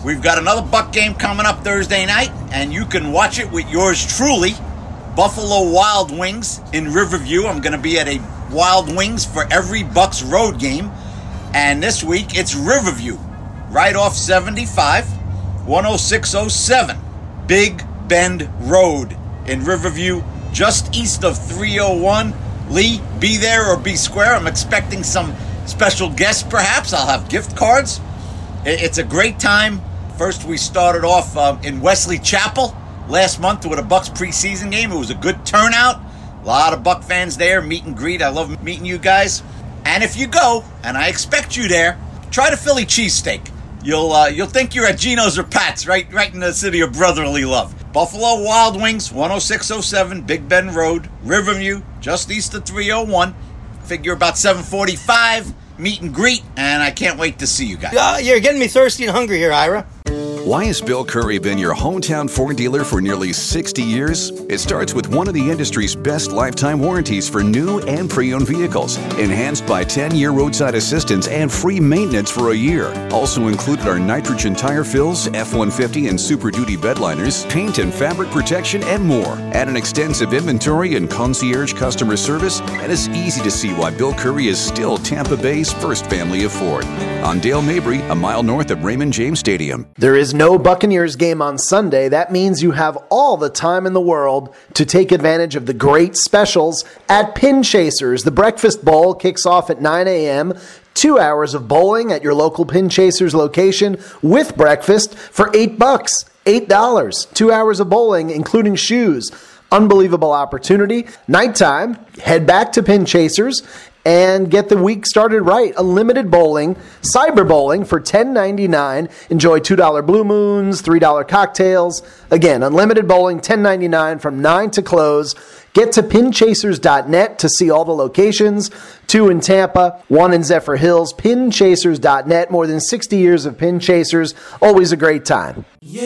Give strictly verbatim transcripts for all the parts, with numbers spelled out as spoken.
We've got another Buck game coming up Thursday night, and you can watch it with yours truly, Buffalo Wild Wings in Riverview. I'm going to be at a Wild Wings for every Bucks road game, and this week it's Riverview, right off seventy-five, one oh six oh seven, Big Bend Road in Riverview, just east of three oh one. Lee, be there or be square. I'm expecting some special guests, perhaps. I'll have gift cards. It's a great time. First, we started off um, in Wesley Chapel last month with a Bucks preseason game. It was a good turnout. A lot of Buck fans there, meet and greet. I love meeting you guys. And if you go, and I expect you there, try the Philly cheesesteak. You'll uh, you'll think you're at Geno's or Pat's, right, right in the city of brotherly love. Buffalo Wild Wings, one oh six oh seven, Big Bend Road, Riverview, just east of three oh one. Figure about seven forty-five, meet and greet, and I can't wait to see you guys. Uh, you're getting me thirsty and hungry here, Ira. Why has Bill Curry been your hometown Ford dealer for nearly sixty years? It starts with one of the industry's best lifetime warranties for new and pre-owned vehicles, enhanced by ten-year roadside assistance and free maintenance for a year. Also included are nitrogen tire fills, F one fifty and Super Duty bed liners, paint and fabric protection, and more. Add an extensive inventory and concierge customer service, and it's easy to see why Bill Curry is still Tampa Bay's first family of Ford. On Dale Mabry, a mile north of Raymond James Stadium. There is no Buccaneers game on Sunday. That means you have all the time in the world to take advantage of the great specials at Pin Chasers. The Breakfast Bowl kicks off at nine a.m. Two hours of bowling at your local Pin Chasers location with breakfast for eight bucks, eight dollars. Two hours of bowling, including shoes. Unbelievable opportunity. Nighttime, head back to Pin Chasers and get the week started right. Unlimited bowling, cyber bowling for ten ninety-nine. Enjoy two dollar Blue Moons, three dollar cocktails. Again, unlimited bowling, ten ninety-nine from nine to close. Get to pin chasers dot net to see all the locations. Two in Tampa, one in Zephyr Hills. pin chasers dot net. More than sixty years of Pin Chasers. Always a great time. Yeah,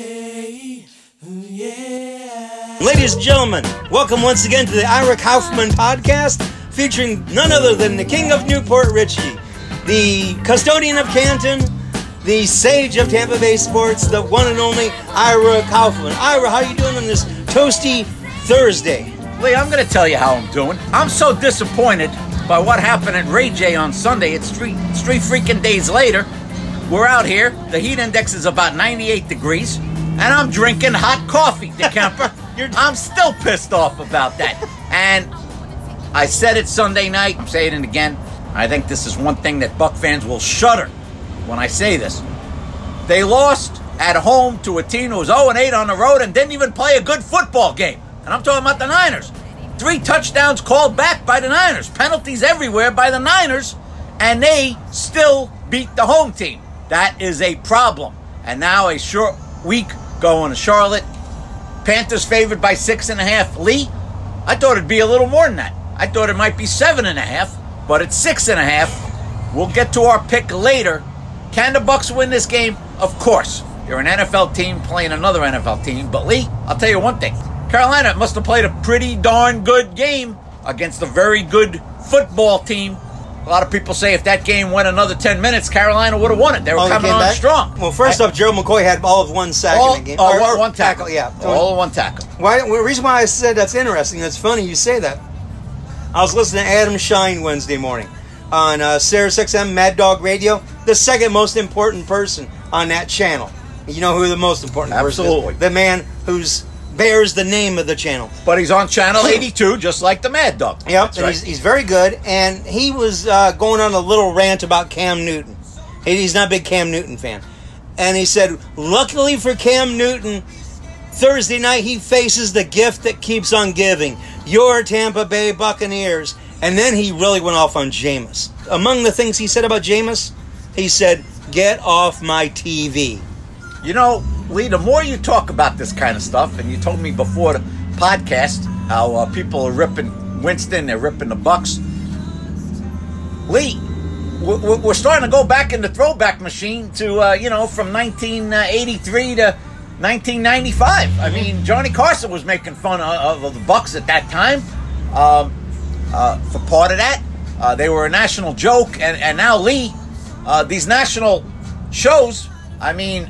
yeah, yeah. Ladies and gentlemen, welcome once again to the Ira Kaufman podcast, featuring none other than the king of Newport Richie, the custodian of Canton, the sage of Tampa Bay sports, the one and only Ira Kaufman. Ira, how you doing on this toasty Thursday? Lee, I'm going to tell you how I'm doing. I'm so disappointed by what happened at Ray J on Sunday. It's three, three freaking days later. We're out here. The heat index is about ninety-eight degrees, and I'm drinking hot coffee, DeKemper. I'm still pissed off about that. And I said it Sunday night, I'm saying it again. I think this is one thing that Buck fans will shudder when I say this. They lost at home to a team who was oh and eight on the road and didn't even play a good football game. And I'm talking about the Niners. Three touchdowns called back by the Niners. Penalties everywhere by the Niners. And they still beat the home team. That is a problem. And now a short week going to Charlotte. Panthers favored by six and a half. Lee, I thought it'd be a little more than that. I thought it might be seven and a half, but it's six and a half. We'll get to our pick later. Can the Bucks win this game? Of course. You're an N F L team playing another N F L team. But Lee, I'll tell you one thing. Carolina must have played a pretty darn good game against a very good football team. A lot of people say if that game went another ten minutes, Carolina would have won it. They were oh, coming on back? strong. Well, first I, off, Gerald McCoy had all of one sack all, in the game. Oh, or, one, or one tackle. Yeah. All of one tackle. Why, well, the reason why I said that's interesting, that's funny you say that. I was listening to Adam Shine Wednesday morning on uh, Sirius X M Mad Dog Radio, the second most important person on that channel. You know who the most important Absolutely. person is? The man who's bears the name of the channel. But he's on channel eighty-two, just like the Mad Dog. Yep, That's and right. he's, he's very good, and he was uh, going on a little rant about Cam Newton. He's not a big Cam Newton fan. And he said, luckily for Cam Newton, Thursday night he faces the gift that keeps on giving. Your Tampa Bay Buccaneers. And then he really went off on Jameis. Among the things he said about Jameis, he said, get off my T V. You know, Lee, the more you talk about this kind of stuff, and you told me before the podcast how uh, people are ripping Winston, they're ripping the Bucks. Lee, we're, we're starting to go back in the throwback machine to, uh, you know, from nineteen eighty-three to nineteen ninety-five. I mean, Johnny Carson was making fun of, of the Bucks at that time. Um, uh, for part of that, uh, they were a national joke, and, and now, Lee, uh, these national shows I mean,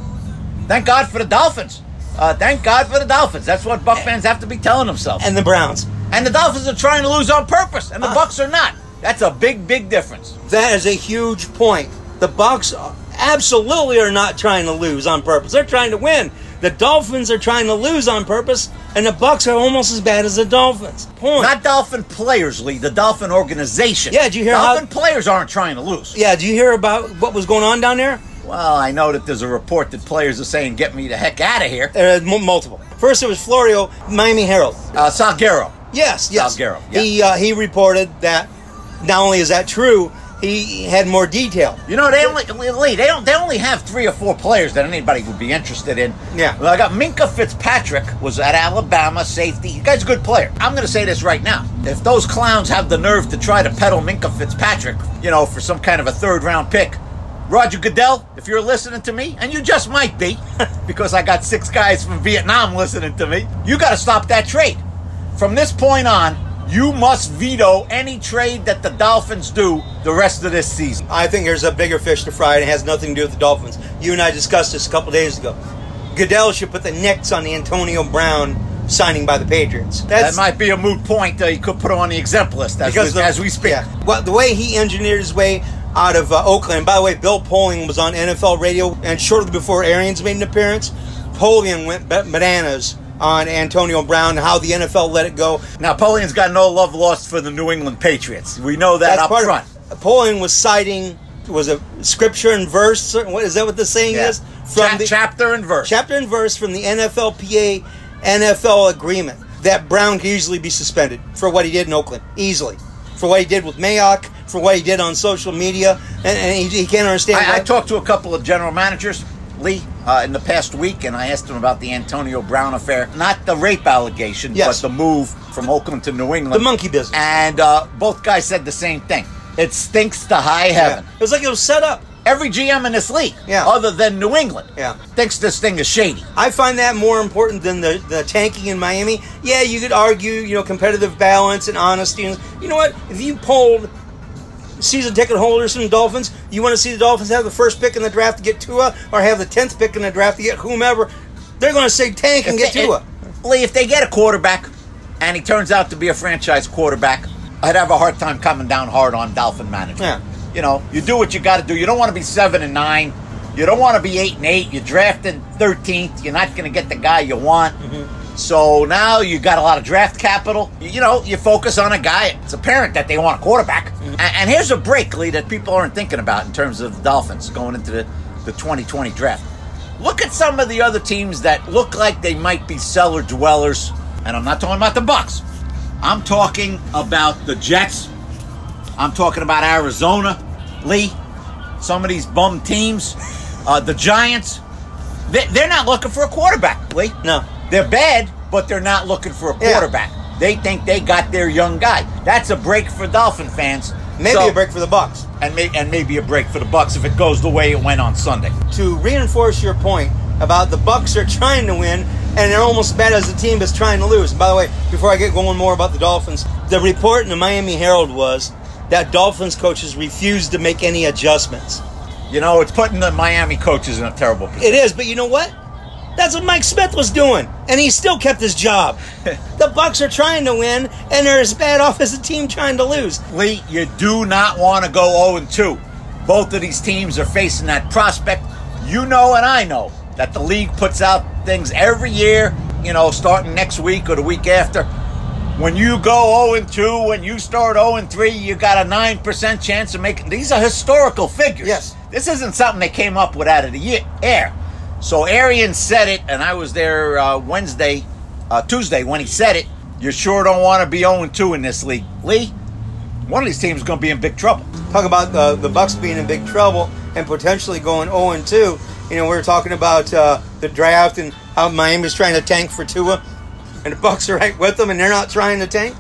thank God for the Dolphins. Uh, thank God for the Dolphins. That's what Buck fans have to be telling themselves. And the Browns. And the Dolphins are trying to lose on purpose, and the Uh. Bucks are not. That's a big, big difference. That is a huge point. The Bucks absolutely are not trying to lose on purpose. They're trying to win. The Dolphins are trying to lose on purpose, and the Bucks are almost as bad as the Dolphins. Point. Not Dolphin players, Lee. The Dolphin organization. Yeah, did you hear Dolphin how- players aren't trying to lose. Yeah, did you hear about what was going on down there? Well, I know that there's a report that players are saying, "Get me the heck out of here." There are m- multiple. First, it was Florio, Miami Herald. Uh, Salguero. Yes, yes. Salguero, yeah. He uh, he reported that not only is that true, he had more detail. You know, they only Lee, they don't they only have three or four players that anybody would be interested in. Yeah. Well, I got Minka Fitzpatrick was at Alabama, safety. The guy's a good player. I'm going to say this right now. If those clowns have the nerve to try to peddle Minka Fitzpatrick, you know, for some kind of a third round pick, Roger Goodell, if you're listening to me, and you just might be, because I got six guys from Vietnam listening to me, you got to stop that trade. From this point on, you must veto any trade that the Dolphins do the rest of this season. I think there's a bigger fish to fry, and it has nothing to do with the Dolphins. You and I discussed this a couple days ago. Goodell should put the nix on the Antonio Brown signing by the Patriots. That might be a moot point that he could put on the exempt list as, we, the- as we speak. Yeah. Well, the way he engineered his way out of uh, Oakland. By the way, Bill Polian was on N F L radio, and shortly before Arians made an appearance, Polian went ba- bananas on Antonio Brown, how the N F L let it go. Now, Polian's got no love lost for the New England Patriots. We know that That's up part front. Of, Polian was citing, was it scripture and verse? What is that what the saying Yeah. is? Cha- the chapter and verse. Chapter and verse from the N F L P A N F L agreement that Brown could easily be suspended for what he did in Oakland. Easily. For what he did with Mayock, for what he did on social media, and, and he, he can't understand. I, I why- talked to a couple of general managers, Lee, uh, in the past week, and I asked them about the Antonio Brown affair. Not the rape allegation, Yes. but the move from Oakland to New England. The monkey business. And uh, both guys said the same thing. It stinks to high heaven. Yeah. It was like it was set up. Every G M in this league, Yeah. other than New England, Yeah. thinks this thing is shady. I find that more important than the, the tanking in Miami. Yeah, you could argue, you know, competitive balance and honesty. And you know what? If you polled season ticket holders from the Dolphins, you want to see the Dolphins have the first pick in the draft to get Tua, or have the tenth pick in the draft to get whomever, they're going to say tank and If get they- Tua. Lee, if they get a quarterback and he turns out to be a franchise quarterback, I'd have a hard time coming down hard on Dolphin management. Yeah. You know, you do what you got to do. You don't want to be seven and nine. You don't want to be eight and eight. You're drafted thirteenth. You're not going to get the guy you want. Mm-hmm. So now you got a lot of draft capital. You, you know, you focus on a guy. It's apparent that they want a quarterback. Mm-hmm. And, and here's a break, Lee, that people aren't thinking about in terms of the Dolphins going into the, the twenty twenty draft. Look at some of the other teams that look like they might be cellar dwellers. And I'm not talking about the Bucks. I'm talking about the Jets. I'm talking about Arizona, Lee. Some of these bum teams, uh, the Giants. They, they're not looking for a quarterback, Lee. No. They're bad, but they're not looking for a Yeah. quarterback. They think they got their young guy. That's a break for Dolphin fans. Maybe So- a break for the Bucks. and, may, and maybe a break for the Bucks if it goes the way it went on Sunday. To reinforce your point about the Bucks are trying to win, and they're almost as bad as the team that's trying to lose. And by the way, before I get going more about the Dolphins, the report in the Miami Herald was that Dolphins coaches refused to make any adjustments. You know, it's putting the Miami coaches in a terrible position. It is, but you know what? That's what Mike Smith was doing, and he still kept his job. The Bucks are trying to win, and they're as bad off as the team trying to lose. Lee, you do not want to go oh and two. Both of these teams are facing that prospect. You know and I know that the league puts out things every year, you know, starting next week or the week after. When you go oh and two, when you start oh and three, you got a nine percent chance of making... These are historical figures. Yes. This isn't something they came up with out of the ye- air. So Arian said it, and I was there uh, Wednesday, uh, Tuesday when he said it. You sure don't want to be oh and two in this league. Lee, one of these teams is going to be in big trouble. Talk about uh, the Bucks being in big trouble and potentially going oh and two. You know, we were talking about uh, the draft and how Miami's trying to tank for Tua, and the Bucks are right with them, and they're not trying to tank.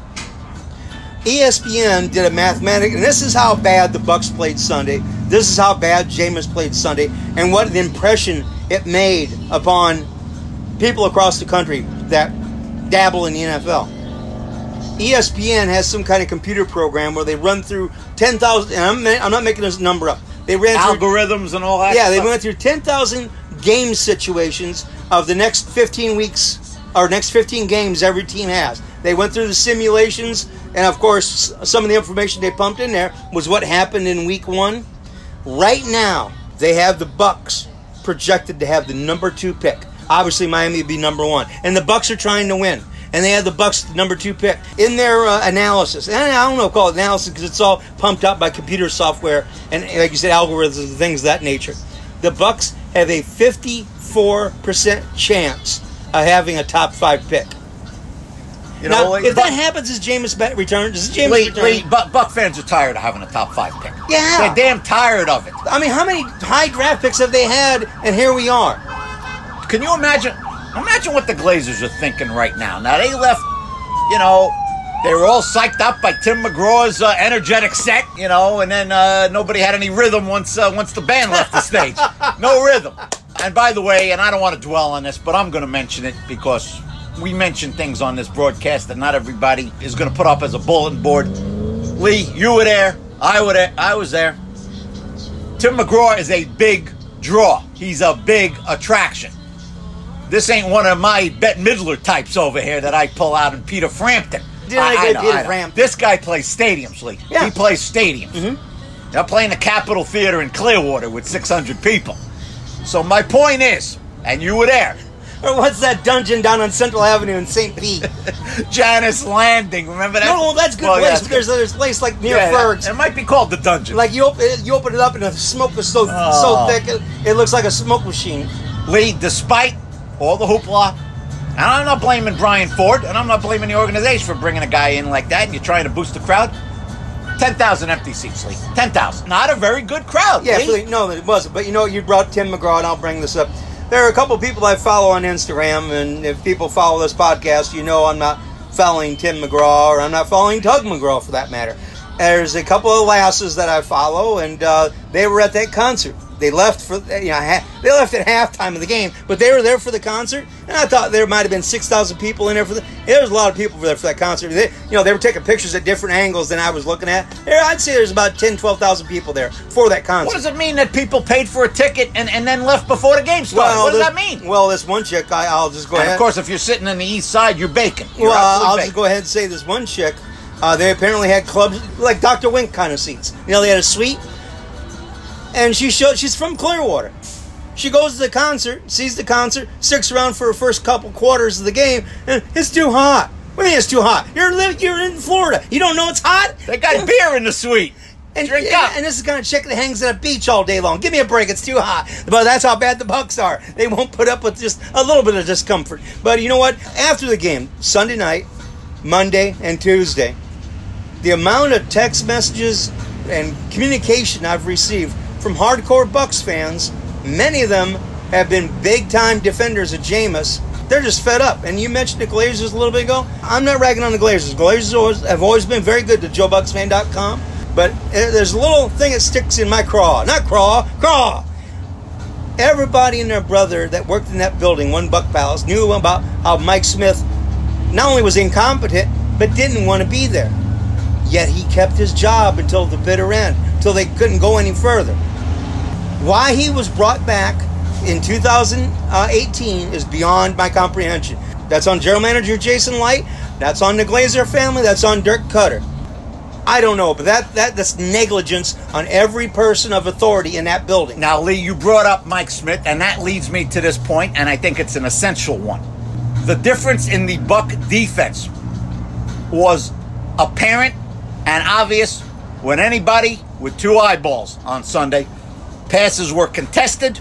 E S P N did a mathematic, and this is how bad the Bucks played Sunday. This is how bad Jameis played Sunday, and what an impression it made upon people across the country that dabble in the N F L. E S P N has some kind of computer program where they run through ten thousand, and I'm, I'm not making this number up, They ran through, algorithms and all that. yeah, they stuff. went through ten thousand game situations of the next fifteen weeks, or next fifteen games every team has. They went through the simulations, and of course, some of the information they pumped in there was what happened in week one. Right now, they have the Bucks projected to have the number two pick. Obviously, Miami would be number one, and the Bucks are trying to win. And they have the Bucks number two pick in their uh, analysis. And I don't know if call it analysis because it's all pumped up by computer software and, like you said, algorithms and things of that nature. The Bucks have a fifty-four percent chance of having a top five pick. You Now, know, if Buck- that happens, is Jameis bet returns? Is Jameis Lee, return? Lee, Buck, Buck fans are tired of having a top five pick. Yeah. They're damn tired of it. I mean, how many high draft picks have they had? And here we are. Can you imagine? Imagine what the Glazers are thinking right now. Now, they left, you know, they were all psyched up by Tim McGraw's uh, energetic set, you know, and then uh, nobody had any rhythm once uh, once the band left the stage. No rhythm. And by the way, and I don't want to dwell on this, but I'm going to mention it because we mention things on this broadcast that not everybody is going to put up as a bulletin board. Lee, you were there. I were there. I was there. Tim McGraw is a big draw. He's a big attraction. This ain't one of my Bette Midler types over here that I pull out in Peter Frampton. Didn't I I get know, Peter I know. Frampton? This guy plays stadiums, Lee. Yeah. He plays stadiums. Mm-hmm. They're playing the Capitol Theater in Clearwater with six hundred people. So my point is, and you were there, Or what's that dungeon down on Central Avenue in Saint Pete? Janice Landing, remember that? No, well, that's a good Well, yeah, place. it's There's, there's a place like near Yeah, Ferg's. it might be called the Dungeon. Like you open, you open it up and the smoke was so Oh. so thick it, it looks like a smoke machine. Lee, despite all the hoopla, and I'm not blaming Brian Ford, and I'm not blaming the organization for bringing a guy in like that, and you're trying to boost the crowd. ten thousand empty seats, Lee. ten thousand. Not a very good crowd, Yeah, Lee. really, no, it wasn't. But you know, you brought Tim McGraw, and I'll bring this up. There are a couple of people I follow on Instagram, and if people follow this podcast, you know I'm not following Tim McGraw, or I'm not following Doug McGraw for that matter. There's a couple of lasses that I follow, and uh, they were at that concert. They left for you know ha- they left at halftime of the game, but they were there for the concert. And I thought there might have been six thousand people in there for the. There was a lot of people there for that concert. They, you know, they were taking pictures at different angles than I was looking at. There, I'd say there's about ten, twelve thousand people there for that concert. What does it mean that people paid for a ticket and, and then left before the game started? what does this- that mean? Well, this one chick, I, I'll just go and ahead. of course, if you're sitting on the east side, you're baking. You're well, absolutely I'll baking. just go ahead and say this one chick. Uh, they apparently had clubs like Doctor Wink kind of seats. You know, they had a suite, and she showed she's from Clearwater. She goes to the concert, sees the concert, sticks around for her first couple quarters of the game, and it's too hot. What do you mean it's too hot? You're li- you're in Florida. You don't know it's hot? They got beer in the suite. And, Drink and, up. and this is the kind of chick that hangs at a beach all day long. Give me a break. It's too hot. But that's how bad the Bucks are. They won't put up with just a little bit of discomfort. But you know what? After the game, Sunday night, Monday, and Tuesday, the amount of text messages and communication I've received from hardcore Bucks fans, many of them have been big-time defenders of Jameis. They're just fed up. And you mentioned the Glazers a little bit ago. I'm not ragging on the Glazers. Glazers always, have always been very good to Joe Bucks Fan dot com. But there's a little thing that sticks in my craw. Not craw, craw. Everybody and their brother that worked in that building, One Buck Palace, knew about how Mike Smith not only was incompetent, but didn't want to be there. Yet he kept his job until the bitter end, until they couldn't go any further. Why he was brought back in two thousand eighteen is beyond my comprehension. That's on General Manager Jason Light. That's on the Glazer family. That's on Dirk Cutter. I don't know, but that, that that's negligence on every person of authority in that building. Now, Lee, you brought up Mike Smith, and that leads me to this point, and I think it's an essential one. The difference in the Buck defense was apparent and obvious when anybody with two eyeballs on Sunday. Passes were contested.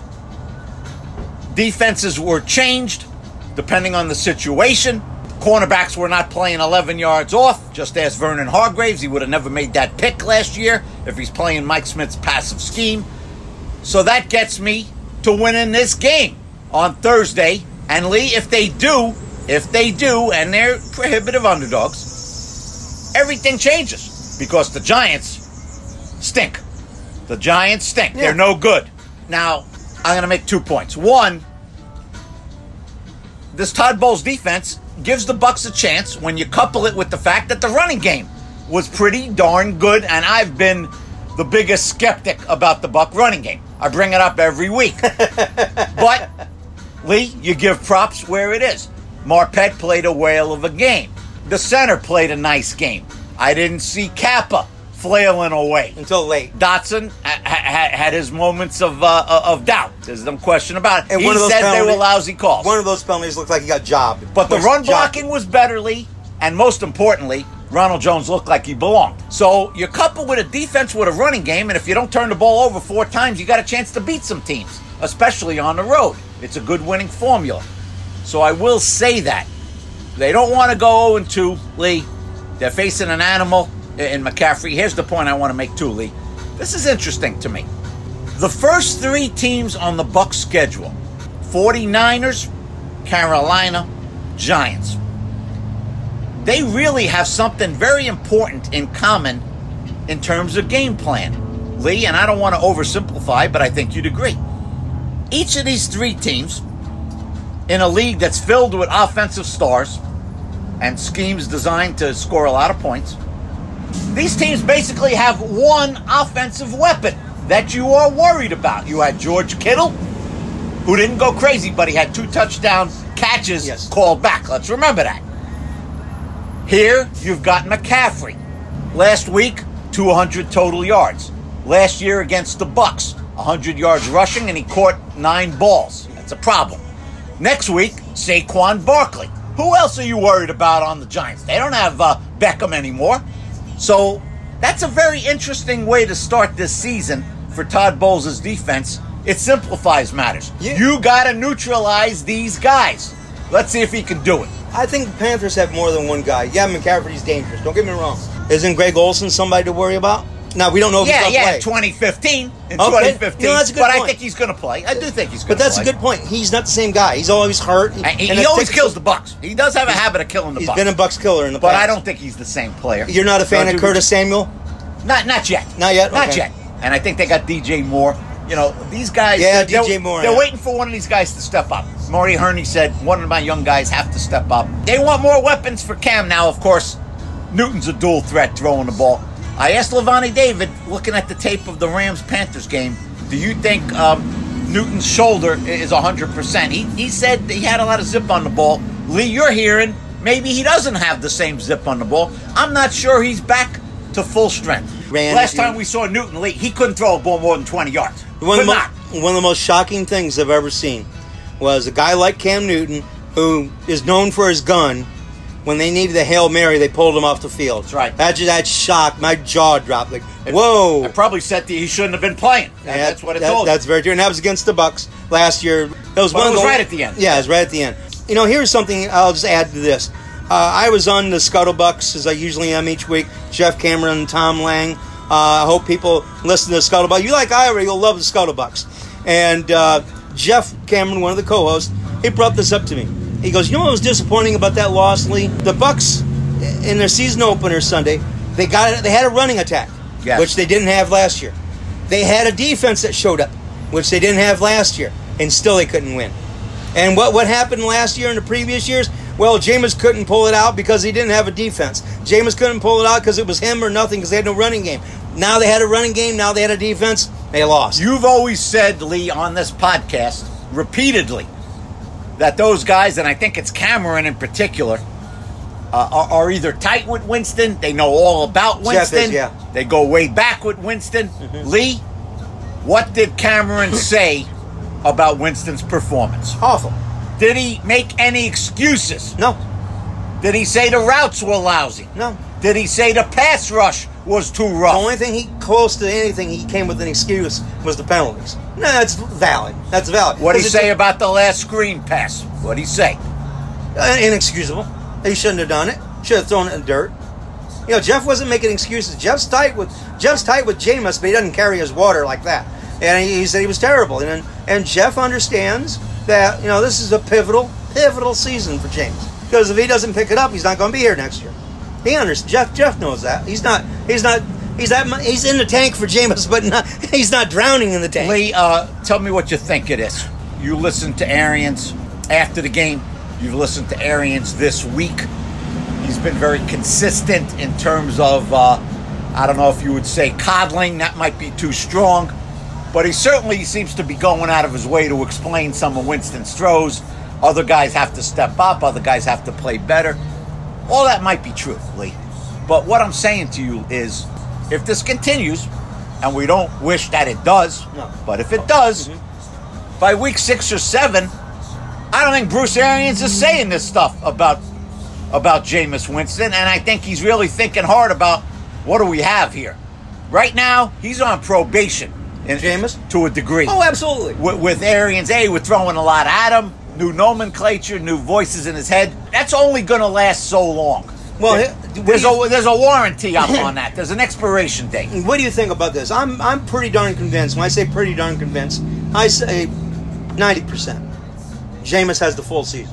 Defenses were changed depending on the situation. Cornerbacks were not playing eleven yards off. Just ask Vernon Hargraves. He would have never made that pick last year if he's playing Mike Smith's passive scheme. So that gets me to winning this game on Thursday. And Lee, if they do, if they do, and they're prohibitive underdogs, everything changes because the Giants stink. The Giants stink. Yeah. They're no good. Now, I'm going to make two points. One, this Todd Bowles defense gives the Bucks a chance when you couple it with the fact that the running game was pretty darn good, and I've been the biggest skeptic about the Buck running game. I bring it up every week. But, Lee, you give props where it is. Marpet played a whale of a game. The center played a nice game. I didn't see Kappa flailing away. Until late. Dotson ha- ha- had his moments of uh, of doubt. There's no question about it. And he one of those said penalties, they were lousy calls. One of those penalties looked like he got jobbed. But the Was run jobbed. blocking was better, Lee. And most importantly, Ronald Jones looked like he belonged. So you couple with a defense with a running game, and if you don't turn the ball over four times, you got a chance to beat some teams, especially on the road. It's a good winning formula. So I will say that. They don't want to go oh and two, Lee. They're facing an animal in McCaffrey. Here's the point I want to make too, Lee. This is interesting to me. The first three teams on the Bucs schedule, forty-niners, Carolina, Giants, they really have something very important in common in terms of game plan. Lee, and I don't want to oversimplify, but I think you'd agree. Each of these three teams, in a league that's filled with offensive stars and schemes designed to score a lot of points, these teams basically have one offensive weapon that you are worried about. You had George Kittle, who didn't go crazy, but he had two touchdown catches Yes. called back. Let's remember that. Here, you've got McCaffrey. Last week, two hundred total yards. Last year against the Bucs, one hundred yards rushing, and he caught nine balls. That's a problem. Next week, Saquon Barkley. Who else are you worried about on the Giants? They don't have uh, Beckham anymore. So that's a very interesting way to start this season for Todd Bowles' defense. It simplifies matters. Yeah. You got to neutralize these guys. Let's see if he can do it. I think the Panthers have more than one guy. Yeah, McCaffrey's dangerous. Don't get me wrong. Isn't Greg Olsen somebody to worry about? Now, we don't know if Yeah, he's going to yeah, play. twenty fifteen. In Okay. twenty fifteen. You know, that's a good but point. I think he's going to play. I do think he's going But to play. that's a good point. He's not the same guy. He's always hurt. And He, and he it always takes- kills the Bucks. He does have a habit of killing the He's Bucks. been a Bucks killer in the but past. I don't think he's the same player. You're not a fan Don't of you- Curtis Samuel? Not not yet. Not yet? Not Okay. yet. And I think they got D J Moore. You know, these guys. Yeah, they're, D J Moore, They're yeah. waiting for one of these guys to step up. Marty Herney said one of my young guys have to step up. They want more weapons for Cam now. Of course, Newton's a dual threat throwing the ball. I asked Levani David, looking at the tape of the Rams-Panthers game, do you think um, Newton's shoulder is one hundred percent? He, he said he had a lot of zip on the ball. Lee, you're hearing maybe he doesn't have the same zip on the ball. I'm not sure he's back to full strength. Ran- Last time we saw Newton, Lee, he couldn't throw a ball more than twenty yards. One of, Could the not. mo- one of the most shocking things I've ever seen was a guy like Cam Newton, who is known for his gun. When they needed a Hail Mary, they pulled him off the field. That's right. That just that shocked. My jaw dropped. Like, whoa. I probably said that he shouldn't have been playing. And Yeah, that's what it that- told That's very true. And that was against the Bucks last year. That was But one it of was the right at the end. Yeah, it was right at the end. You know, here's something I'll just add to this. Uh, I was on the Scuttlebucks, as I usually am each week. Jeff Cameron, Tom Lang. Uh, I hope people listen to the Scuttlebucks. You like Ira, you'll love the Scuttlebucks. And uh, Jeff Cameron, one of the co-hosts, he brought this up to me. He goes, you know what was disappointing about that loss, Lee? The Bucks, in their season opener Sunday, they got they had a running attack, Yes. which they didn't have last year. They had a defense that showed up, which they didn't have last year, and still they couldn't win. And what, what happened last year and the previous years? Well, Jameis couldn't pull it out because he didn't have a defense. Jameis couldn't pull it out because it was him or nothing because they had no running game. Now they had a running game. Now they had a defense. They lost. You've always said, Lee, on this podcast, repeatedly, that those guys, and I think it's Cameron in particular, uh, are, are either tight with Winston, they know all about Jeff Winston, is, yeah. they go way back with Winston. Mm-hmm. Lee, what did Cameron say about Winston's performance? Awful. Did he make any excuses? No. Did he say the routes were lousy? No. Did he say the pass rush was too The rough? only thing he close to anything he came with an excuse was the penalties. No, that's valid. That's valid. What did he Because say it's about the last screen pass? What did he say? uh, inexcusable? He shouldn't have done it. Should have thrown it in the dirt. You know, Jeff wasn't making excuses. Jeff's tight with Jeff's tight with Jameis, but he doesn't carry his water like that. And he, he said he was terrible. And and Jeff understands that, you know, this is a pivotal pivotal season for James, because if he doesn't pick it up, he's not going to be here next year. He understands. Jeff Jeff knows that. He's not. He's not. He's that. He's in the tank for Jameis, but not, he's not drowning in the tank. Lee, uh, tell me what you think of this. You listened to Arians after the game. You've listened to Arians this week. He's been very consistent in terms of uh, I don't know if you would say coddling, that might be too strong, but he certainly seems to be going out of his way to explain some of Winston's throws. Other guys have to step up, other guys have to play better. All that might be true, Lee. But what I'm saying to you is, if this continues, and we don't wish that it does, No. but if it does, Mm-hmm. by week six or seven, I don't think Bruce Arians is saying this stuff about about Jameis Winston, and I think he's really thinking hard about what do we have here. Right now, he's on probation. In, Jameis? To a degree. Oh, absolutely. With, with Arians, A, we're throwing a lot at him, new nomenclature, new voices in his head. That's only going to last so long. Well, There- he- there's what do a there's a warranty up on that. There's an expiration date. What do you think about this? I'm I'm pretty darn convinced. When I say pretty darn convinced, I say ninety percent. Jameis has the full season.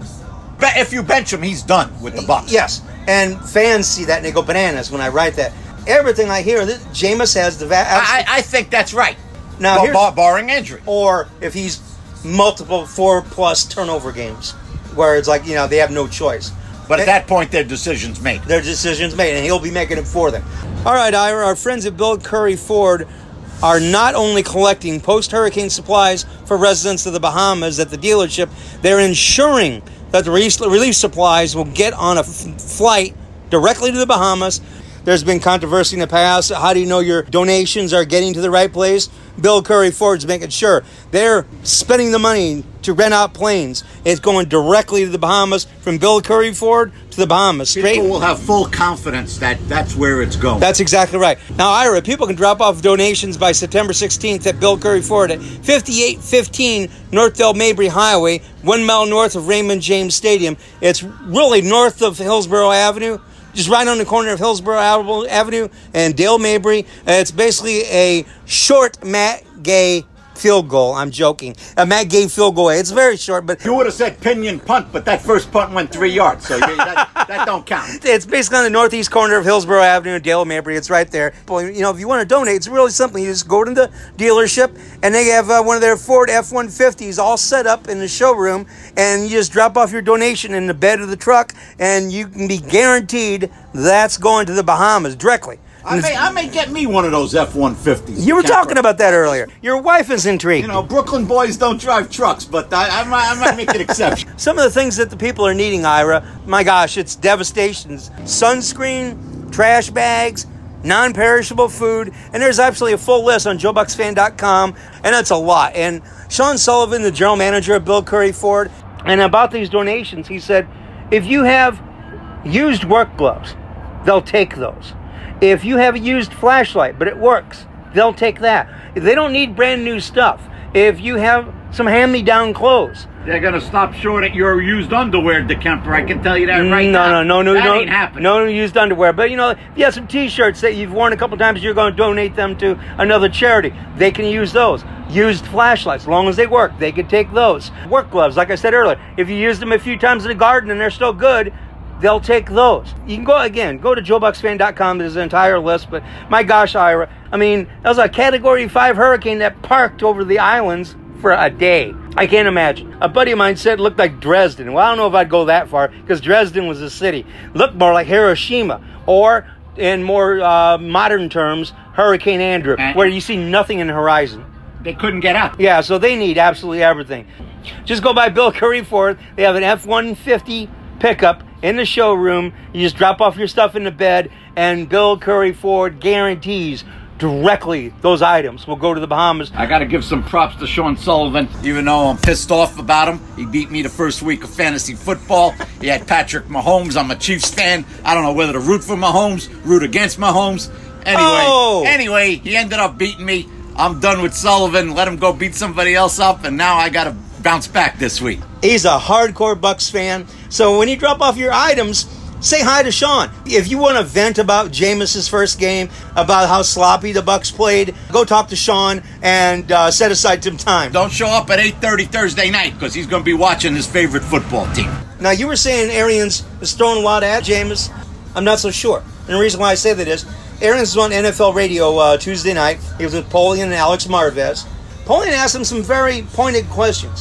But if you bench him, he's done with the Bucs. Yes, and fans see that and they go bananas when I write that. Everything I hear, this, Jameis has the va- I, I think that's right. Now, Bar- here's- bar- barring injury. or if he's multiple four plus turnover games, where it's like, you know, they have no choice. But at that point, their decision's made. Their decision's made, and he'll be making it for them. All right, Ira, our friends at Bill Curry Ford are not only collecting post-hurricane supplies for residents of the Bahamas at the dealership, they're ensuring that the relief relief supplies will get on a f- flight directly to the Bahamas. There's been controversy in the past. How do you know your donations are getting to the right place? Bill Curry Ford's making sure they're spending the money to rent out planes. It's going directly to the Bahamas from Bill Curry Ford to the Bahamas. Straight. People will have full confidence that that's where it's going. That's exactly right. Now, Ira, people can drop off donations by September sixteenth at Bill Curry Ford at fifty-eight fifteen North Del Mabry Highway, one mile north of Raymond James Stadium. It's really north of Hillsborough Avenue, just right on the corner of Hillsborough Avenue and Dale Mabry. Uh, it's basically a short Matt Gay field goal. I'm joking. A Matt Gay field goal. It's very short, but You would have said pinion punt, but that first punt went three yards, so you, that, that don't count. it's basically on the northeast corner of Hillsborough Avenue and Dale Mabry. It's right there. Well, you know, if you want to donate, it's really simple. You just go to the dealership, and they have uh, one of their Ford F one fifties all set up in the showroom, and you just drop off your donation in the bed of the truck, and you can be guaranteed that's going to the Bahamas directly. I may, I may get me one of those F one fifties. You were talking about that earlier. Your wife is intrigued. You know, Brooklyn boys don't drive trucks, but I, I, might, I might make an exception. Some of the things that the people are needing, Ira, my gosh, it's devastations. Sunscreen, trash bags, non-perishable food, and there's absolutely a full list on Joe Bucks Fan dot com, and that's a lot. And Sean Sullivan, the general manager of Bill Curry Ford, and about these donations, he said, if you have used work gloves, they'll take those. If you have a used flashlight, but it works, they'll take that. They don't need brand new stuff. If you have some hand-me-down clothes, They're going to stop short at your used underwear, DeKemper. I can tell you that right no, now. no, no, no, that no, ain't happening. no used underwear. But you know, if you have some T-shirts that you've worn a couple times, you're going to donate them to another charity. They can use those. Used flashlights, as long as they work, they can take those. Work gloves, like I said earlier, if you used them a few times in the garden and they're still good, they'll take those. You can go, again, go to Joe Bucks Fan dot com. There's an entire list. But my gosh, Ira, I mean, that was a Category five hurricane that parked over the islands for a day. I can't imagine. A buddy of mine said it looked like Dresden. Well, I don't know if I'd go that far, because Dresden was a city. Looked more like Hiroshima, or in more uh, modern terms, Hurricane Andrew, And- where you see nothing in the horizon. They couldn't get out. Yeah, so they need absolutely everything. Just go by Bill Curry Ford. They have an F one fifty pickup in the showroom. You just drop off your stuff in the bed, and Bill Curry Ford guarantees directly those items will go to the Bahamas. I got to give some props to Sean Sullivan, even though I'm pissed off about him. He beat me the first week of fantasy football. He had Patrick Mahomes. I'm a Chiefs fan. I don't know whether to root for Mahomes, root against Mahomes. Anyway, Oh! anyway, he ended up beating me. I'm done with Sullivan. Let him go beat somebody else up, and now I got to bounce back this week. He's a hardcore Bucks fan. So when you drop off your items, say hi to Sean. If you want to vent about Jameis's first game, about how sloppy the Bucks played, go talk to Sean and uh, set aside some time. Don't show up at eight thirty Thursday night, because he's going to be watching his favorite football team. Now, you were saying Arians was throwing a lot at Jameis. I'm not so sure. And the reason why I say that is, Arians was on N F L radio uh, Tuesday night. He was with Polian and Alex Marvez. Polian asked him some very pointed questions.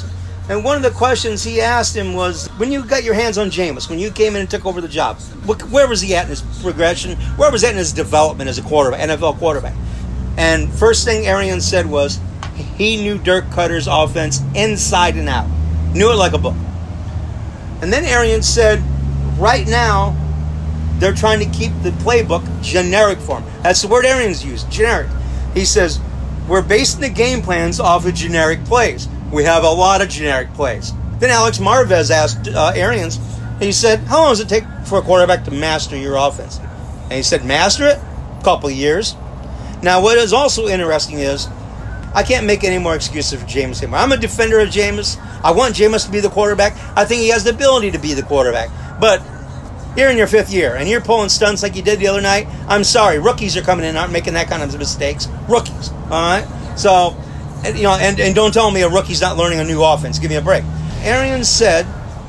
And one of the questions he asked him was, when you got your hands on Jameis, when you came in and took over the job, where was he at in his progression? Where was he at in his development as a quarterback, N F L quarterback? And first thing Arians said was, he knew Dirk Cutter's offense inside and out. Knew it like a book. And then Arians said, right now, they're trying to keep the playbook generic for him. That's the word Arians used, generic. He says, we're basing the game plans off of generic plays. We have a lot of generic plays. Then Alex Marvez asked uh, Arians, he said, how long does it take for a quarterback to master your offense? And he said, master it? A couple of years. Now, what is also interesting is, I can't make any more excuses for Jameis anymore. I'm a defender of Jameis. I want Jameis to be the quarterback. I think he has the ability to be the quarterback. But you're in your fifth year, and you're pulling stunts like you did the other night. I'm sorry. Rookies are coming in and aren't making that kind of mistakes. Rookies. All right? So, and, you know, and, and don't tell me a rookie's not learning a new offense. Give me a break. Arians said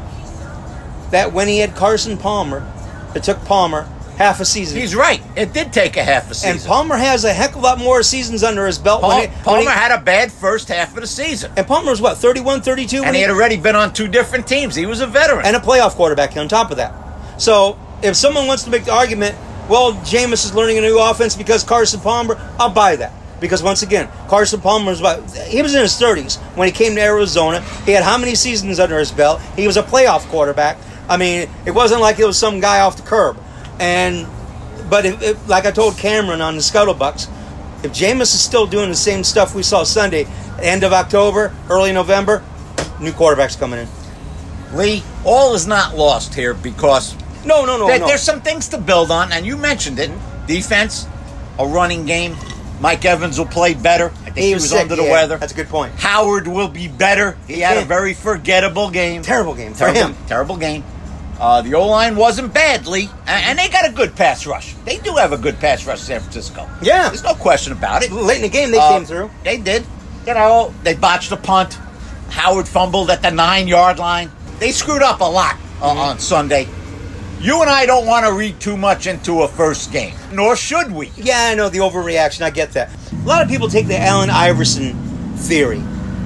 that when he had Carson Palmer, it took Palmer half a season. He's right. It did take a half a season. And Palmer has a heck of a lot more seasons under his belt. Paul, when he, Palmer when he, had a bad first half of the season. And Palmer was what, thirty-one, thirty-two? And he had already been on two different teams. He was a veteran. And a playoff quarterback on top of that. So, if someone wants to make the argument, well, Jameis is learning a new offense because Carson Palmer, I'll buy that. Because once again, Carson Palmer was about, he was in his thirties when he came to Arizona. He had how many seasons under his belt? He was a playoff quarterback. I mean, it wasn't like it was some guy off the curb. And But if, if, like I told Cameron on the Scuttlebucks, if Jameis is still doing the same stuff we saw Sunday, end of October, early November, new quarterback's coming in. Lee, all is not lost here because No, no, no, there, no. there's some things to build on, and you mentioned it. Defense, a running game. Mike Evans will play better. I think he, he was, was sick, under the yeah, weather. That's a good point. Howard will be better. He had a Yeah. very forgettable game. Terrible game for Terrible, him. terrible game. Uh, the O-line wasn't bad, Lee. And, and they got a good pass rush. They do have a good pass rush, San Francisco. Yeah. There's no question about it. Late in the game, they Uh, came through. They did. You know, they botched a punt. Howard fumbled at the nine-yard line. They screwed up a lot uh, Mm-hmm. on Sunday. You and I don't want to read too much into a first game, nor should we. Yeah, I know, the overreaction. I get that. A lot of people take the Allen Iverson theory.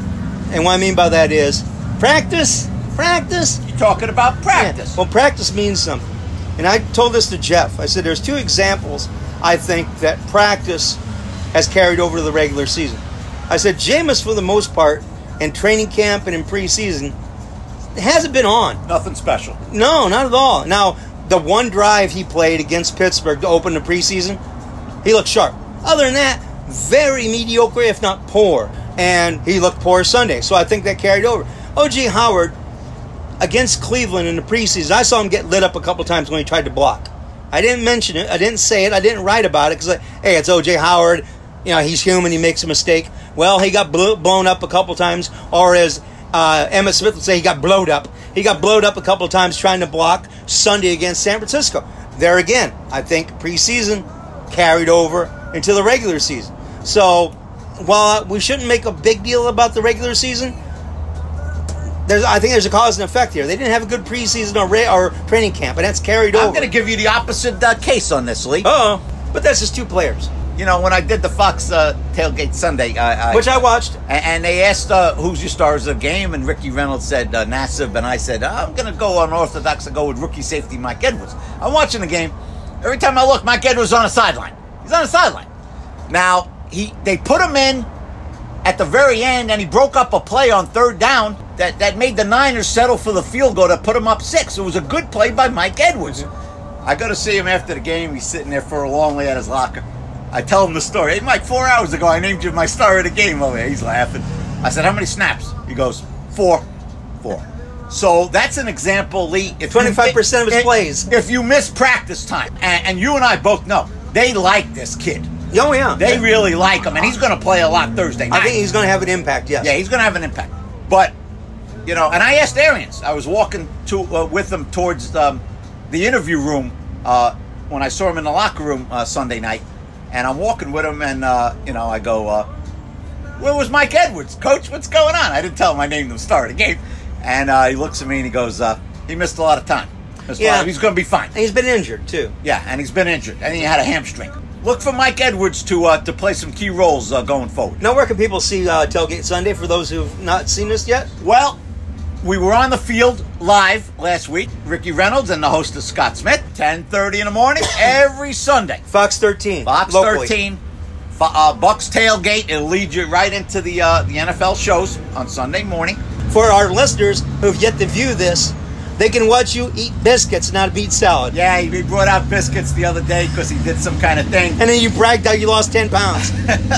And what I mean by that is, practice, practice. You're talking about practice. Yeah. Well, practice means something. And I told this to Jeff. I said, there's two examples, I think, that practice has carried over to the regular season. I said, Jameis, for the most part, in training camp and in preseason, hasn't been on. Nothing special. No, not at all. Now, the one drive he played against Pittsburgh to open the preseason, he looked sharp. Other than that, very mediocre, if not poor. And he looked poor Sunday. So I think that carried over. O J Howard, against Cleveland in the preseason, I saw him get lit up a couple times when he tried to block. I didn't mention it. I didn't say it. I didn't write about it because, hey, it's O J Howard. You know, he's human. He makes a mistake. Well, he got blew, blown up a couple times. Or as uh, Emmitt Smith would say, he got blowed up. He got blowed up a couple of times trying to block Sunday against San Francisco. There again, I think preseason carried over into the regular season. So, while we shouldn't make a big deal about the regular season, there's, I think there's a cause and effect here. They didn't have a good preseason or, re- or training camp, and that's carried I'm over. going to give you the opposite uh, case on this, Lee. Uh-oh. But that's just two players. You know, when I did the Fox uh, Tailgate Sunday, I, I, Which I watched. and, and they asked uh, who's your stars of the game, and Ricky Reynolds said uh, Nassib, and I said I'm going to go unorthodox and go with rookie safety Mike Edwards. I'm watching the game. Every time I look, Mike Edwards on the sideline. He's on the sideline. Now he they put him in at the very end, and he broke up a play on third down that, that made the Niners settle for the field goal to put him up six. It was a good play by Mike Edwards. I go to see him after the game. He's sitting there for a long way at his locker. I tell him the story. Hey, Mike, four hours ago, I named you my star of the game over there. He's laughing. I said, how many snaps? He goes, four. Four. So that's an example, Lee. If twenty-five percent you, of his if, plays. If you miss practice time, and, and you and I both know, they like this kid. Oh, yeah. They really like him, and he's going to play a lot Thursday night. I think he's going to have an impact, yes. Yeah, he's going to have an impact. But, you know, and I asked Arians. I was walking to uh, with him towards um, the interview room uh, when I saw him in the locker room uh, Sunday night. And I'm walking with him, and, uh, you know, I go, uh, where was Mike Edwards? Coach, what's going on? I didn't tell him I named him star of the game. And uh, he looks at me, and he goes, uh, he missed a lot of time. Missed a Yeah. lot. He's going to be fine. And he's been injured, too. Yeah, and he's been injured. And he had a hamstring. Look for Mike Edwards to uh, to play some key roles uh, going forward. Now, where can people see uh, Tailgate Sunday for those who've not seen this yet? Well, we were on the field live last week. Ricky Reynolds and the host of Scott Smith, ten thirty in the morning every Sunday. Fox thirteen. Fox locally. thirteen. Uh, Bucks Tailgate. It'll lead you right into the uh, the N F L shows on Sunday morning. For our listeners who've yet to view this, they can watch you eat biscuits, not beat salad. Yeah, he brought out biscuits the other day because he did some kind of thing. And then you bragged how you lost ten pounds.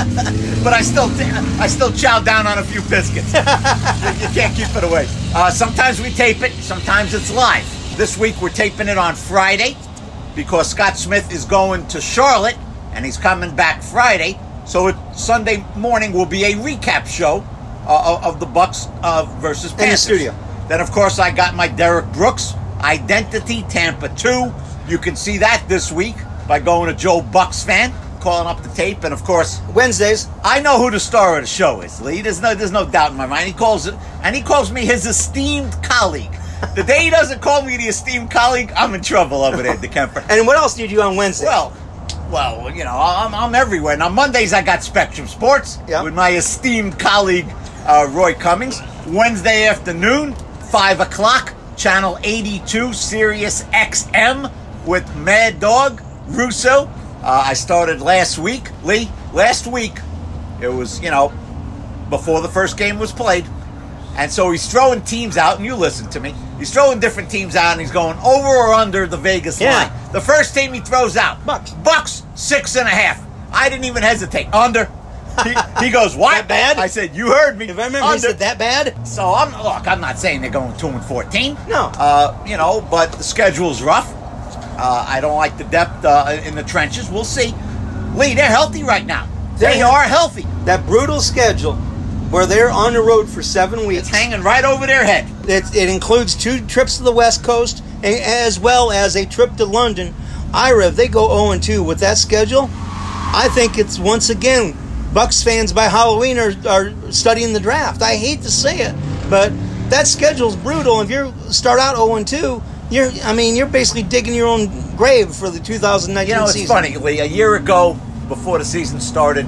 But I still, I still chow down on a few biscuits. you, you can't keep it away. Uh, sometimes we tape it. Sometimes it's live. This week we're taping it on Friday because Scott Smith is going to Charlotte and he's coming back Friday. So it, Sunday morning will be a recap show uh, of the Bucks uh, versus Panthers. In the studio. Then, of course, I got my Derek Brooks Identity Tampa two. You can see that this week by going to Joe Bucks Fan, calling up the tape, and of course, Wednesdays. I know who the star of the show is, Lee. There's no, there's no doubt in my mind. He calls it, and he calls me his esteemed colleague. The day he doesn't call me the esteemed colleague, I'm in trouble over there, DeKemper. And what else do you do on Wednesday? Well, well, you know, I'm, I'm everywhere. Now, Mondays I got Spectrum Sports Yep. with my esteemed colleague uh, Roy Cummings. Wednesday afternoon, five o'clock, Channel eighty-two, Sirius X M with Mad Dog Russo. Uh, I started last week, Lee. Last week, it was, you know, before the first game was played. And so he's throwing teams out, and you listen to me. He's throwing different teams out, and he's going over or under the Vegas Yeah. line. The first team he throws out, Bucks. Bucks, six and a half. I didn't even hesitate. Under. He, he goes, what? That bad? I said, you heard me. If I remember, Under. he said that bad? So I'm look. I'm not saying they're going two and fourteen. No. Uh, you know, but the schedule's rough. Uh, I don't like the depth uh, in the trenches. We'll see. Lee, they're healthy right now. They They're- are healthy. That brutal schedule where they're on the road for seven weeks. It's hanging right over their head. It, it includes two trips to the West Coast a- as well as a trip to London. Ira, if they go oh and two with that schedule, I think it's once again Bucks fans by Halloween are, are studying the draft. I hate to say it, but that schedule's brutal. If you start out oh and two, you're I mean you're basically digging your own grave for the two thousand nineteen You know, it's season. funny, Lee. A year ago, before the season started,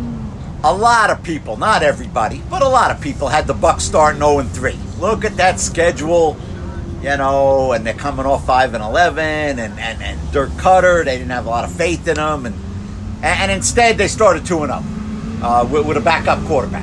a lot of people, not everybody, but a lot of people had the Bucks starting oh and three. Look at that schedule, you know, and they're coming off five and eleven, and, and, and Dirk Cutter, they didn't have a lot of faith in them, and and instead they started two and oh uh, with, with a backup quarterback.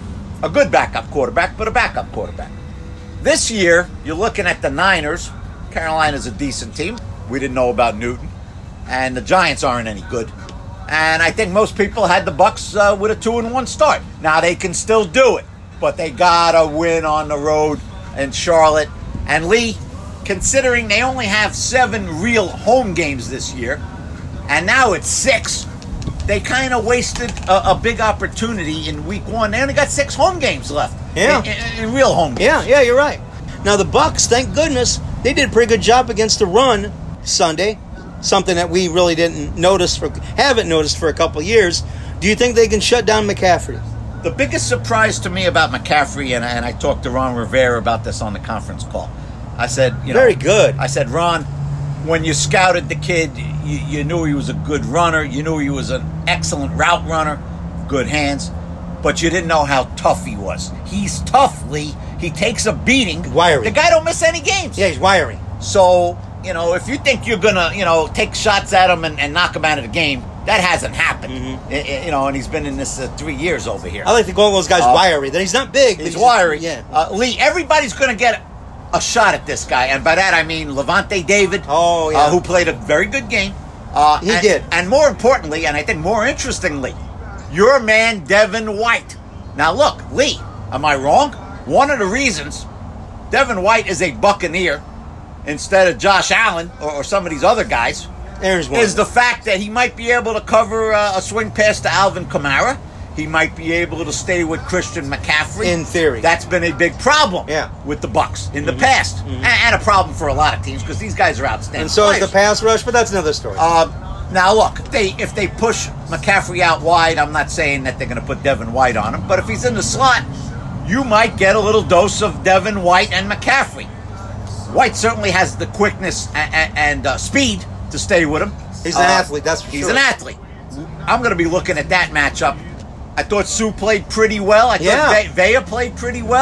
A good backup quarterback, but a backup quarterback. This year, you're looking at the Niners. Carolina's a decent team. We didn't know about Newton. And the Giants aren't any good. And I think most people had the Bucks uh, with a two and one start. Now they can still do it, but they gotta win on the road in Charlotte. And Lee, considering they only have seven real home games this year, and now it's six, they kind of wasted a, a big opportunity in week one. They only got six home games left. Yeah. in, in, in real home games. Yeah, yeah, you're right. Now the Bucks, thank goodness, they did a pretty good job against the run Sunday. Something that we really didn't notice for haven't noticed for a couple of years. Do you think they can shut down McCaffrey? The biggest surprise to me about McCaffrey, and, and I talked to Ron Rivera about this on the conference call. I said, you know, Very good. I said, Ron, when you scouted the kid, you, you knew he was a good runner. You knew he was an excellent route runner, good hands, but you didn't know how tough he was. He's tough, Lee. He takes a beating. Wiry. The guy don't miss any games. Yeah, he's wiry. So, you know, if you think you're going to, you know, take shots at him and, and knock him out of the game, that hasn't happened. Mm-hmm. I- I- you know, and he's been in this uh, three years over here. I like to call those guys Uh, wiry. Then he's not big. but He's wiry. Yeah. Uh, Lee, everybody's going to get a shot at this guy. And by that, I mean Levante David, Oh, yeah. uh, who played a very good game. Uh, He and, did. And more importantly, and I think more interestingly, your man, Devin White. Now, look, Lee, am I wrong? One of the reasons Devin White is a Buccaneer instead of Josh Allen or, or some of these other guys There's one. is the fact that he might be able to cover uh, a swing pass to Alvin Kamara. He might be able to stay with Christian McCaffrey. In theory. That's been a big problem Yeah. with the Bucks in the past. And, and a problem for a lot of teams because these guys are outstanding and so players. is the pass rush, but that's another story. Uh, now, look, if they, if they push McCaffrey out wide, I'm not saying that they're going to put Devin White on him, but if he's in the slot, you might get a little dose of Devin White and McCaffrey. White certainly has the quickness and, and uh, speed to stay with him. He's an athlete, that's for He's sure. an athlete. I'm going to be looking at that matchup. I thought Sue played pretty well. I Yeah. thought Ve- Vea played pretty well.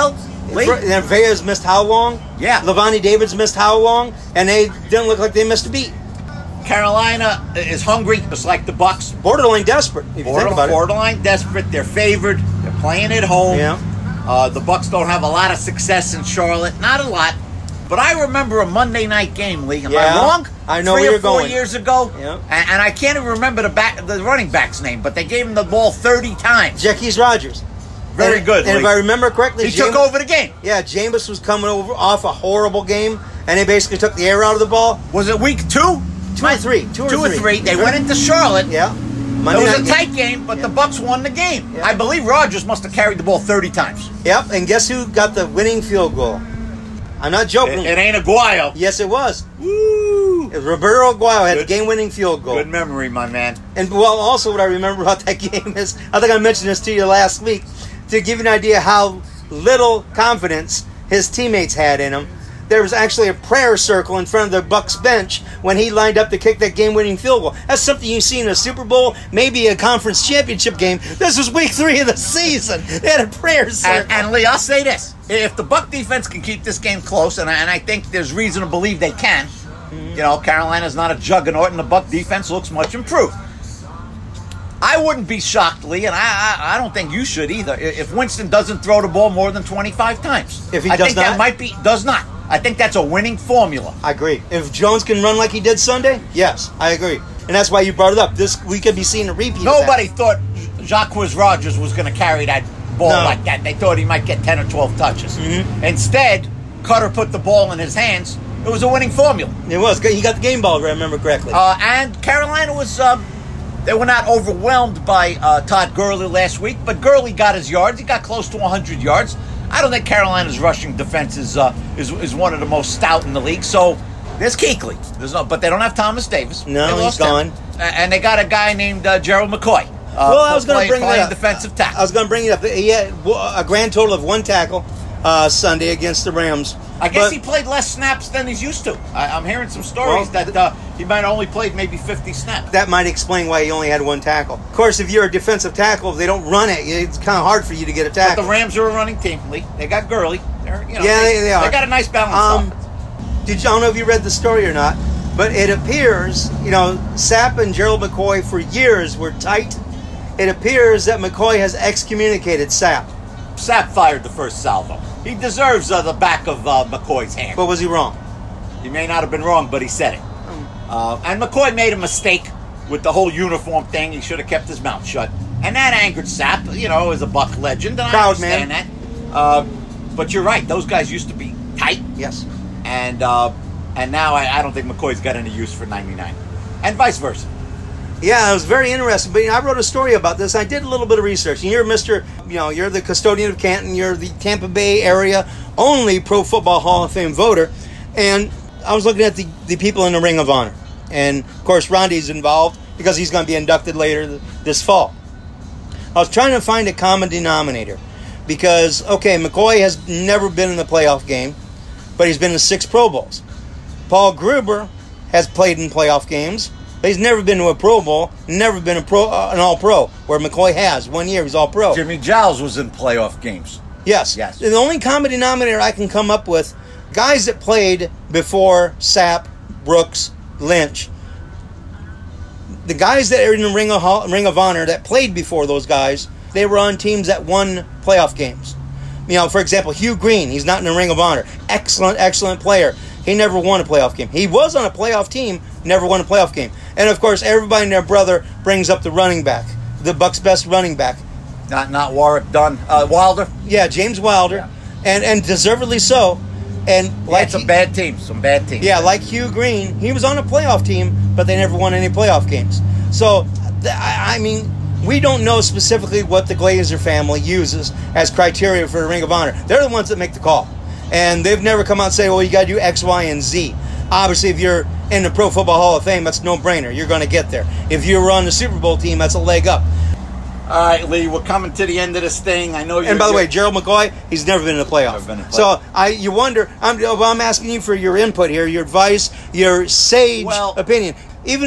Lee? And Vea's missed how long? Yeah. Levani David's missed how long? And they didn't look like they missed a beat. Carolina is hungry, just like the Bucks. Borderline desperate, if you Border, think about borderline desperate. They're favored. They're playing at home. Yeah. Uh, the Bucks don't have a lot of success in Charlotte. Not a lot. But I remember a Monday night game, Lee. Am Yeah, I wrong? I know Three where or you're four going. years ago. Yeah. And, and I can't even remember the back, the running back's name, but they gave him the ball thirty times. it. Jacquizz Rodgers. Very and, good, And Lee. if I remember correctly, He took Jameis- over the game. Yeah, Jameis was coming over off a horrible game, and they basically took the air out of the ball. Was it week two? Two or three. Two or Two or three. three. They went into Charlotte. Yeah. It Monday was a night tight game, but the Bucks won the game. Yeah. I believe Rodgers must have carried the ball thirty times. Yep, and guess who got the winning field goal? I'm not It, joking. it ain't Aguayo. Yes, it was. Woo! It was Roberto Aguayo had Good. the game-winning field goal. Good memory, my man. And well, also what I remember about that game is, I think I mentioned this to you last week, to give you an idea how little confidence his teammates had in him. There was actually a prayer circle in front of the Bucks bench when he lined up to kick that game-winning field goal. That's something you see in a Super Bowl, maybe a conference championship game. This was week three of the season. They had a prayer circle. And, and Lee, I'll say this: if the Buck defense can keep this game close, and I, and I think there's reason to believe they can, you know, Carolina's not a juggernaut, and the Buck defense looks much improved. I wouldn't be shocked, Lee, and I, I I don't think you should either, i- if Winston doesn't throw the ball more than twenty-five times. If he I does think not? that might be does not. I think that's a winning formula. I agree. If Jones can run like he did Sunday, yes, I agree. And that's why you brought it up. This we could be seeing a repeat. Nobody of thought Jacquizz Rodgers was going to carry that ball No. like that. They thought he might get ten or twelve touches. Mhm. Instead, Cutter put the ball in his hands. It was a winning formula. that. It was. He got the game ball, if I remember correctly. Uh, and Carolina was, uh, they were not overwhelmed by uh, Todd Gurley last week, but Gurley got his yards. He got close to one hundred yards. I don't think Carolina's rushing defense is, uh, is is one of the most stout in the league. So there's Kuechly. There's no, but they don't have Thomas Davis. No, They he's lost him. gone. A- And they got a guy named uh, Gerald McCoy. Uh, well, I was going play- to bring playing that up. defensive tackle. I was going to bring it up. He had a grand total of one tackle uh, Sunday against the Rams. I guess But- he played less snaps than he's used to. I, I'm hearing some stories Well, that uh, he might have only played maybe fifty snaps. that might explain why he only had one tackle. Of course, if you're a defensive tackle, if they don't run it, it's kind of hard for you to get a But tackle. the Rams are a running team, Lee. They got Gurley. They're, you know, Yeah, they- they are. They got a nice balance. Um, offense. Did you, I don't know if you read the story or not, but it appears, you know, Sapp and Gerald McCoy for years were tight. It appears that McCoy has excommunicated Sapp. Sapp fired the first salvo. He deserves uh, the back of uh, McCoy's hand. But was he wrong? He may not have been wrong, but he said it. Uh, and McCoy made a mistake with the whole uniform thing. He should have kept his mouth shut. And that angered Sapp, you know, as a Buck legend. And I Proud understand man. that. Uh, but you're right. Those guys used to be tight. Yes. And uh, and now I, I don't think McCoy's got any use for ninety-nine. And vice versa. Yeah, it was very interesting. But you know, I wrote a story about this. I did a little bit of research. And you're Mister, you know, you're the custodian of Canton. You're the Tampa Bay area only Pro Football Hall of Fame voter. And I was looking at the, the people in the Ring of Honor. And, of course, Rondi's involved because he's going to be inducted later th- this fall. I was trying to find a common denominator because, okay, McCoy has never been in the playoff game, but he's been in six Pro Bowls. Paul Gruber has played in playoff games, but he's never been to a Pro Bowl, never been a pro, uh, an All-Pro, where McCoy has. One year, he's All-Pro. Jimmy Giles was in playoff games. Yes. Yes. The only common denominator I can come up with, guys that played before Sapp, Brooks, Lynch, the guys that are in the Ring of, Ho- Ring of Honor that played before those guys, they were on teams that won playoff games. You know, for example, Hugh Green, he's not in the Ring of Honor. Excellent, excellent player. He never won a playoff game. He was on a playoff team, never won a playoff game. And of course, everybody and their brother brings up the running back, the Bucks' best running back. Not not Warwick Dunn. Uh, Wilder. Yeah, James Wilder, Yeah. and and deservedly so. And Like like some he- bad teams. Some bad teams. yeah, like Hugh Green, he was on a playoff team, but they never won any playoff games. So, th- I I mean, we don't know specifically what the Glazer family uses as criteria for the Ring of Honor. They're the ones that make the call. And they've never come out and say, well, you got to do X, Y, and Z. Obviously, if you're in the Pro Football Hall of Fame, that's no-brainer. You're going to get there. If you were on the Super Bowl team, that's a leg up. All right, Lee, we're coming to the end of this thing. I know you're... And by the way, you're- Gerald McCoy, he's never been in a playoff. Never been in a playoff. So I, you wonder. I'm, well, I'm asking you for your input here, your advice, your sage Well- opinion. Even though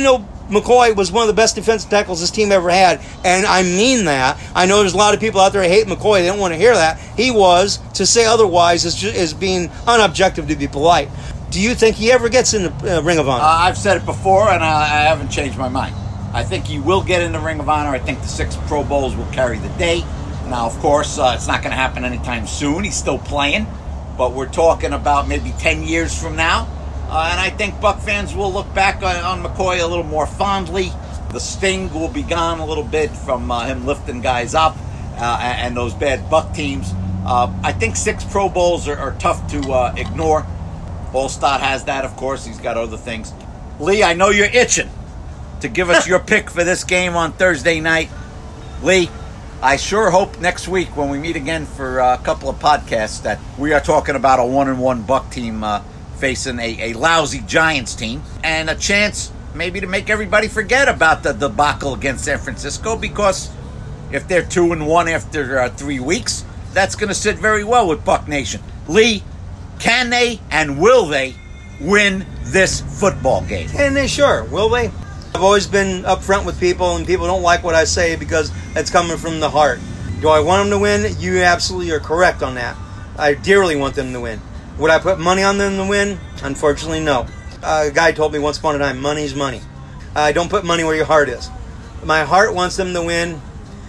McCoy was one of the best defensive tackles this team ever had, and I mean that. I know there's a lot of people out there who hate McCoy. They don't want to hear that. He was. To say otherwise is, just, is being unobjective, to be polite. Do you think he ever gets in the uh, Ring of Honor? Uh, I've said it before, and I, I haven't changed my mind. I think he will get in the Ring of Honor. I think the six Pro Bowls will carry the day. Now, of course, uh, it's not going to happen anytime soon. He's still playing, but we're talking about maybe ten years from now. Uh, and I think Buck fans will look back on, on McCoy a little more fondly. The sting will be gone a little bit from uh, him lifting guys up uh, and, and those bad Buck teams. Uh, I think six Pro Bowls are, are tough to uh, ignore. Allstott has that, of course. He's got other things. Lee, I know you're itching to give us your pick for this game on Thursday night. Lee, I sure hope next week when we meet again for uh, a couple of podcasts that we are talking about a one and one Buck team uh, facing a, a lousy Giants team, and a chance maybe to make everybody forget about the debacle against San Francisco, because if they're two and one after uh, three weeks, that's going to sit very well with Buck Nation. Lee, can they and will they win this football game? Can they? Sure. Will they? I've always been upfront with people, and people don't like what I say because it's coming from the heart. Do I want them to win? You absolutely are correct on that. I dearly want them to win. Would I put money on them to win? Unfortunately, no. Uh, a guy told me once upon a time, money's money. Uh, don't put money where your heart is. My heart wants them to win.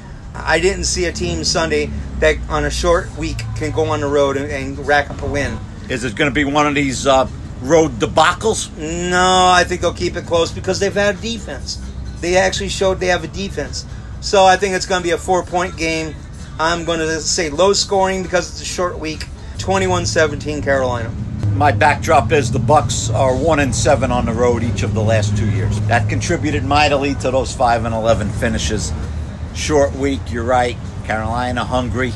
I didn't see a team Sunday that on a short week can go on the road and, and rack up a win. Is it going to be one of these uh, road debacles? No, I think they'll keep it close because they've had defense. They actually showed they have a defense. So I think it's going to be a four-point game. I'm going to say low scoring because it's a short week. twenty-one seventeen Carolina. My backdrop is the Bucks are one and seven on the road each of the last two years. That contributed mightily to those five and eleven finishes. Short week, you're right. Carolina hungry.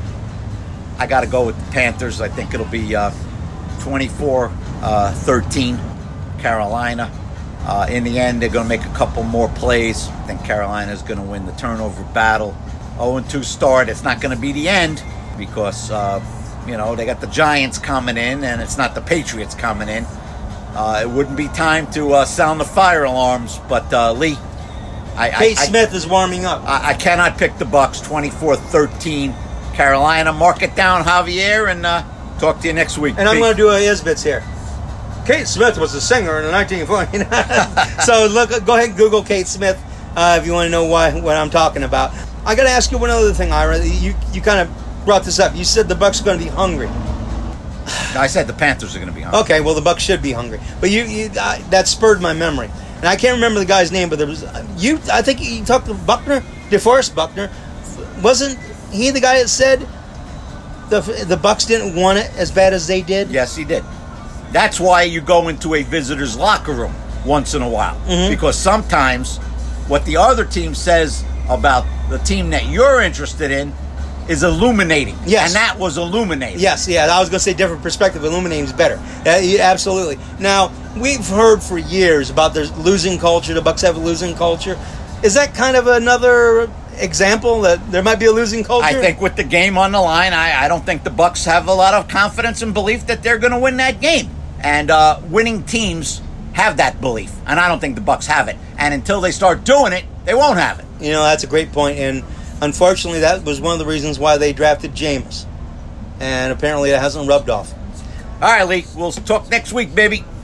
I got to go with the Panthers. I think it'll be uh, twenty-four thirteen Carolina. Uh, in the end, they're going to make a couple more plays. I think Carolina is going to win the turnover battle. oh and two start. It's not going to be the end because, uh, you know, they got the Giants coming in, and it's not the Patriots coming in. Uh, it wouldn't be time to uh, sound the fire alarms, but uh, Lee, I, Kate I, Smith is warming up. I, I cannot pick the Bucks. twenty-four thirteen Carolina. Mark it down, Javier, and uh, talk to you next week. And I'm Peace. going to do a Isbits here. Kate Smith was a singer in the nineteen forties. So look, go ahead and Google Kate Smith uh, if you want to know why, what I'm talking about. I got to ask you one other thing, Ira. You you kind of brought this up. You said the Bucks are going to be hungry. I said the Panthers are going to be hungry. Okay, well the Bucks should be hungry. But you, you uh, that spurred my memory, and I can't remember the guy's name. But there was you. I think you talked to Buckner, DeForest Buckner. Wasn't he the guy that said the the Bucks didn't want it as bad as they did? Yes, he did. That's why you go into a visitor's locker room once in a while. Mm-hmm. Because sometimes what the other team says about the team that you're interested in is illuminating. Yes. And that was illuminating. Yes, yeah, I was going to say different perspective. Illuminating is better. Uh, yeah, absolutely. Now, we've heard for years about their losing culture. The Bucks have a losing culture. Is that kind of another example that there might be a losing culture? I think with the game on the line, I, I don't think the Bucks have a lot of confidence and belief that they're going to win that game. And uh, winning teams have that belief, and I don't think the Bucks have it. And until they start doing it, they won't have it. You know, that's a great point, and unfortunately, that was one of the reasons why they drafted Jameis. And apparently, it hasn't rubbed off. All right, Lee, we'll talk next week, baby.